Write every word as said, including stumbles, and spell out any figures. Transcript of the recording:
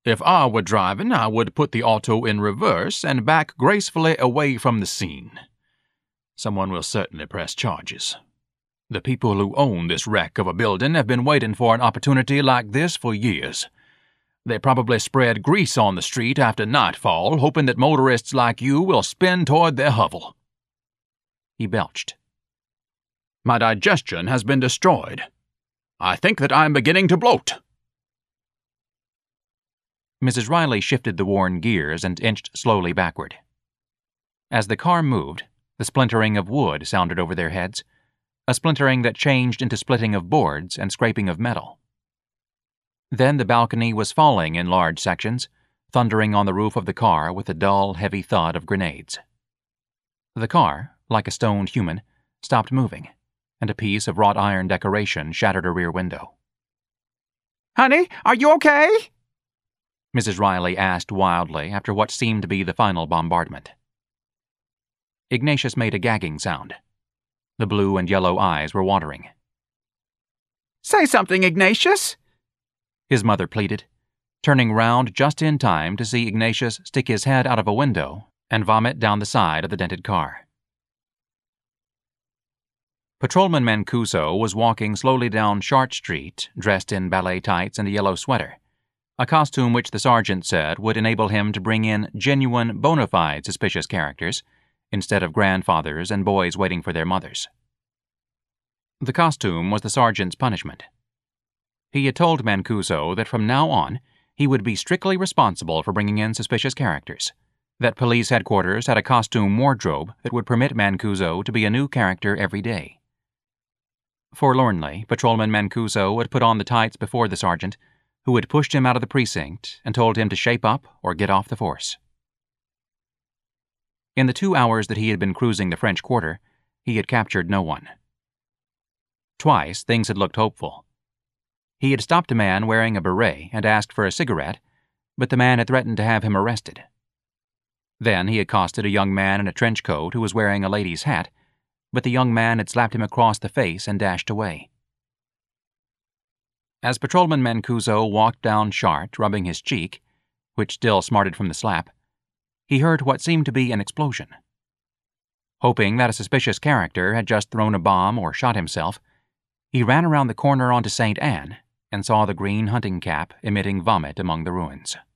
If I were driving, I would put the auto in reverse and back gracefully away from the scene. Someone will certainly press charges. The people who own this wreck of a building have been waiting for an opportunity like this for years. They probably spread grease on the street after nightfall, hoping that motorists like you will spin toward their hovel. He belched. My digestion has been destroyed. I think that I am beginning to bloat. Missus Riley shifted the worn gears and inched slowly backward. As the car moved, the splintering of wood sounded over their heads, a splintering that changed into splitting of boards and scraping of metal. Then the balcony was falling in large sections, thundering on the roof of the car with the dull, heavy thud of grenades. The car, like a stoned human, stopped moving, and a piece of wrought iron decoration shattered a rear window. "Honey, are you okay?" Missus Riley asked wildly after what seemed to be the final bombardment. Ignatius made a gagging sound. The blue and yellow eyes were watering. "Say something, Ignatius," his mother pleaded, turning round just in time to see Ignatius stick his head out of a window and vomit down the side of the dented car. Patrolman Mancuso was walking slowly down Shart Street, dressed in ballet tights and a yellow sweater, a costume which the sergeant said would enable him to bring in genuine, bona fide suspicious characters, instead of grandfathers and boys waiting for their mothers. The costume was the sergeant's punishment. He had told Mancuso that from now on he would be strictly responsible for bringing in suspicious characters, that police headquarters had a costume wardrobe that would permit Mancuso to be a new character every day. Forlornly, Patrolman Mancuso had put on the tights before the sergeant, who had pushed him out of the precinct and told him to shape up or get off the force. In the two hours that he had been cruising the French Quarter, he had captured no one. Twice things had looked hopeful. He had stopped a man wearing a beret and asked for a cigarette, but the man had threatened to have him arrested. Then he accosted a young man in a trench coat who was wearing a lady's hat, but the young man had slapped him across the face and dashed away. As Patrolman Mancuso walked down Shart, rubbing his cheek, which still smarted from the slap, he heard what seemed to be an explosion. Hoping that a suspicious character had just thrown a bomb or shot himself, he ran around the corner onto Saint Anne and saw the green hunting cap emitting vomit among the ruins.